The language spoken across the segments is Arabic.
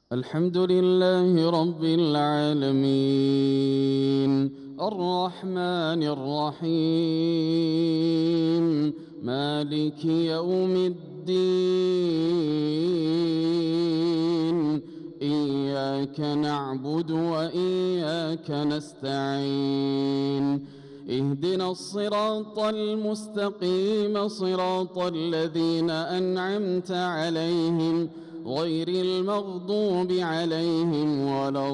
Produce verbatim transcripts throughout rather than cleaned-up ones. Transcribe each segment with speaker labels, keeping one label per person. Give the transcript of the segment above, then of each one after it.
Speaker 1: الحمد لله رب العالمين الرحمن الرحيم مالك يوم الدين إياك نعبد وإياك نستعين اهدنا الصراط المستقيم صراط الذين أنعمت عليهم غير المغضوب عليهم ولا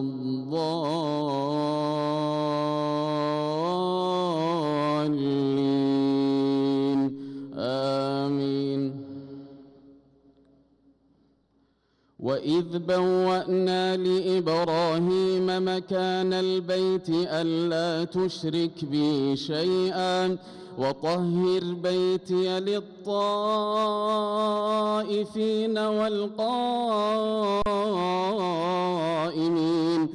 Speaker 1: الضالين آمين. وإذ بوأنا لإبراهيم مكان البيت ألا تشرك بي شيئا وطهر بيتي للطائفين والقائمين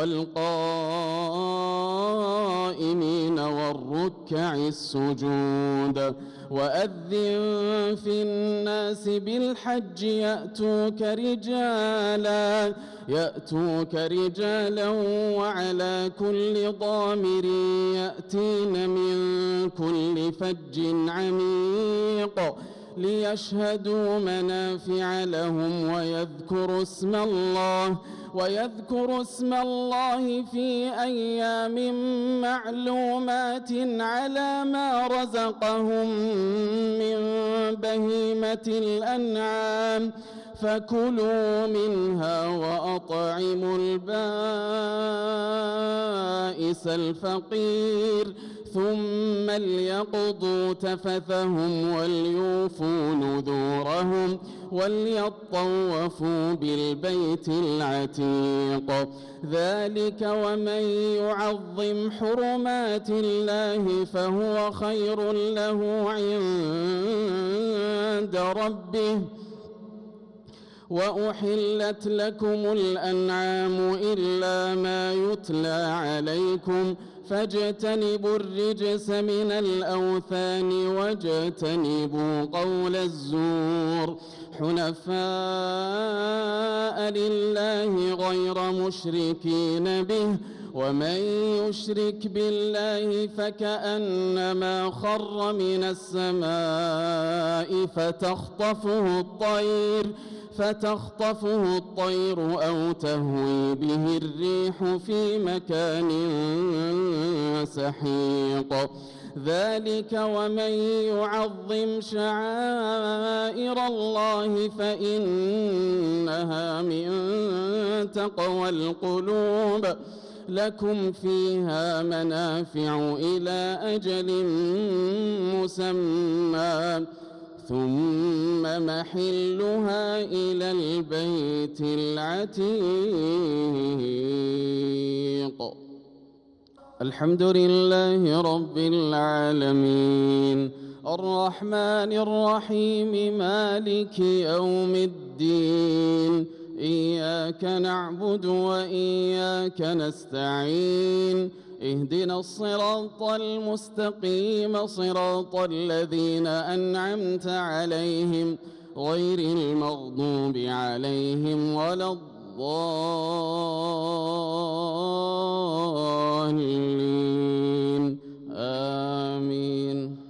Speaker 1: والقائمين والركع السجود وأذن في الناس بالحج يأتوك رجالا يأتوك رجالا وعلى كل ضامر يأتين من كل فج عميق ليشهدوا منافع لهم ويذكروا اسم الله ويذكروا اسم الله في أيام معلومات على ما رزقهم من بهيمة الأنعام فكلوا منها وأطعموا البائس الفقير ثم ليقضوا تفثهم وليوفوا نذورهم وليطوفوا بالبيت العتيق ذلك ومن يعظم حرمات الله فهو خير له عند ربه وأحلت لكم الأنعام إلا ما يتلى عليكم فاجتنبوا الرجس من الأوثان واجتنبوا قول الزور حنفاء لله غير مشركين به ومن يشرك بالله فكأنما خر من السماء فتخطفه الطير فتخطفه الطير أو تهوي به الريح في مكان سحيق ذلك ومن يعظم شعائر الله فإنها من تقوى القلوب لكم فيها منافع إلى أجل مسمى ثم محلها إلى البيت العتيق. الحمد لله رب العالمين الرحمن الرحيم مالك يوم الدين إياك نعبد وإياك نستعين اهدنا الصراط المستقيم صراط الذين أنعمت عليهم غير المغضوب عليهم ولا الضالين آمين.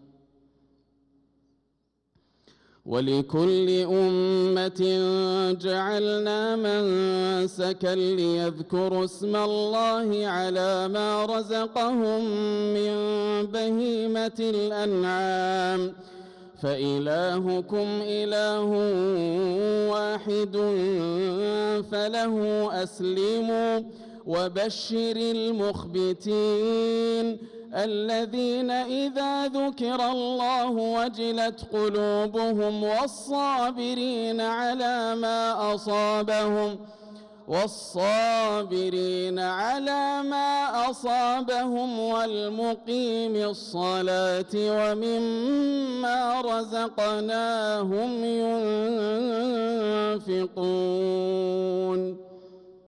Speaker 1: ولكل أمة جعلنا منسكا ليذكروا اسم الله على ما رزقهم من بهيمة الأنعام فإلهكم إله واحد فله أسلموا وبشر المخبتين الذين إذا ذكر الله وجلت قلوبهم والصابرين على ما أصابهم والصابرين على ما أصابهم والمقيم الصلاة ومما رزقناهم ينفقون.